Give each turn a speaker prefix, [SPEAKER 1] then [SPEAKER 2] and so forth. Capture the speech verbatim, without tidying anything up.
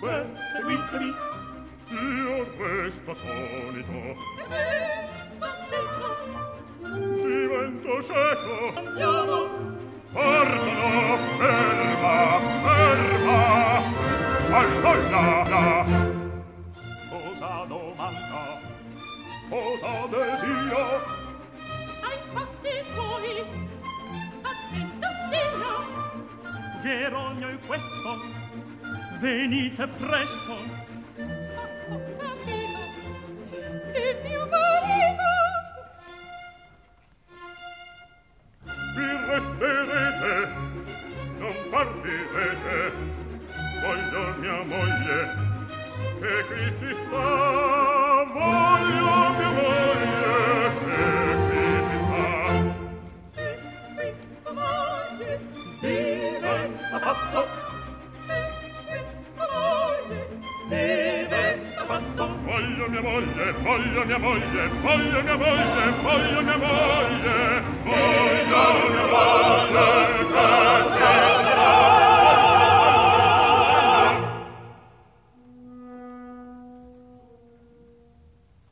[SPEAKER 1] Dunque, seguitemi.
[SPEAKER 2] Io resto attonito.
[SPEAKER 1] Eh, son
[SPEAKER 2] Divento cieco.
[SPEAKER 1] Andiamo.
[SPEAKER 2] Guardalo, ferma, ferma. Allora,
[SPEAKER 1] Cosa domanda?
[SPEAKER 2] cosa desio?
[SPEAKER 1] Ai fatti suoi. Attento stia. Geronio è questo. Venite presto. Ho capito. Il mio marito.
[SPEAKER 2] Vi resterete, non partirete. Voglio mia moglie, che qui si sta. Voglio mia moglie, che qui si sta.
[SPEAKER 1] E qui sua moglie diventa pazzo. E qui sua moglie diventa pazzo.
[SPEAKER 2] Voglio mia moglie, voglio mia moglie, voglio mia moglie, voglio mia moglie.